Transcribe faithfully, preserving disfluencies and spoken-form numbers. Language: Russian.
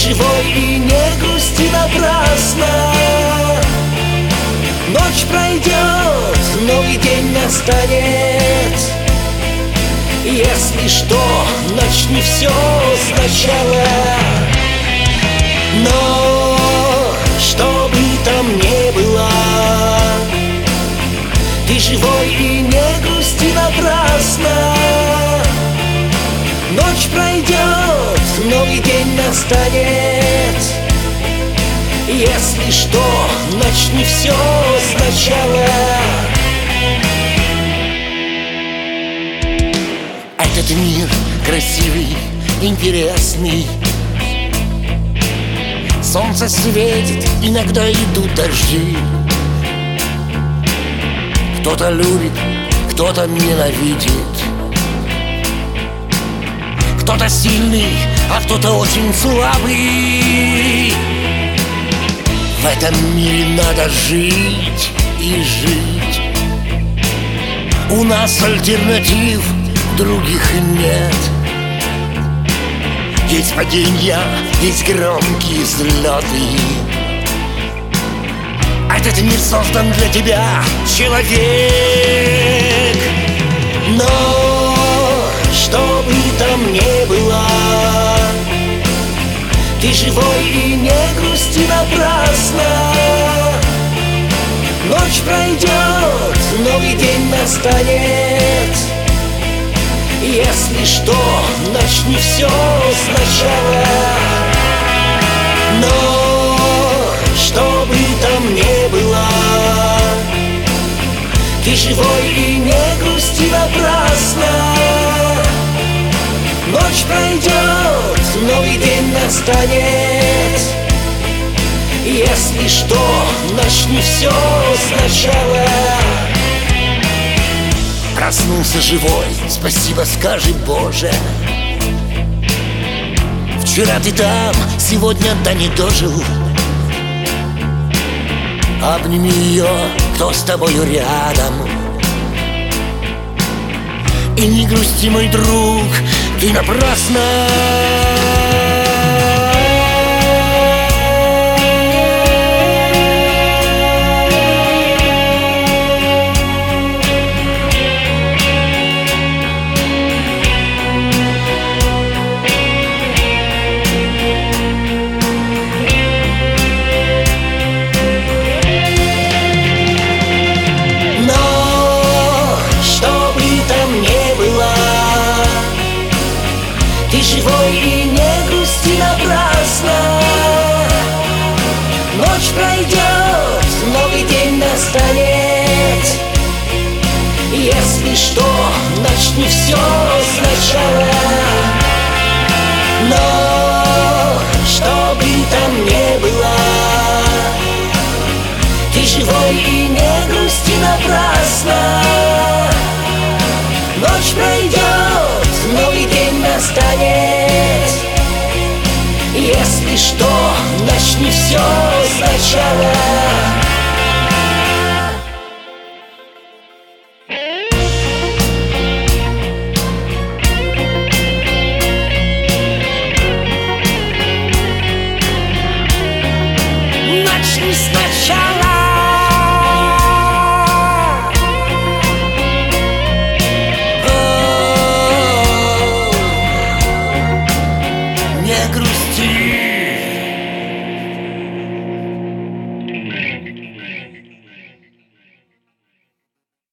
живой и не грусти напрасно. Ночь пройдет, новый день настанет. Если что, начни все сначала. Но что бы там ни было, ты живой и не грусти напрасно. Ночь пройдет, новый день настанет. Если что, начни все сначала. Этот мир красивый, интересный. Солнце светит, иногда идут дожди. Кто-то любит, кто-то ненавидит. Кто-то сильный, а кто-то очень слабый. В этом мире надо жить и жить. У нас альтернатив других нет. Есть падения, есть громкие взлеты. Этот мир создан для тебя, человек. Но что бы там ни было, ты живой и не грусти напрасно. Ночь пройдет, новый день настанет. Если что, начни все сначала. Но что бы там ни было, ты живой и не грусти напрасно. Ночь пройдет, новый день настанет. Если что, начни все сначала. Проснулся живой, спасибо скажи, Боже. Вчера ты там, сегодня да не дожил. Обними ее, кто с тобою рядом. И не грусти, мой друг, ты напрасно. Ты живой и не грусти напрасно. Ночь пройдет, новый день настанет. Если что, начни все сначала. Но что бы там ни было, ты живой и не грусти напрасно. Ночь пройдет, новый день настанет. Если что, начни все сначала.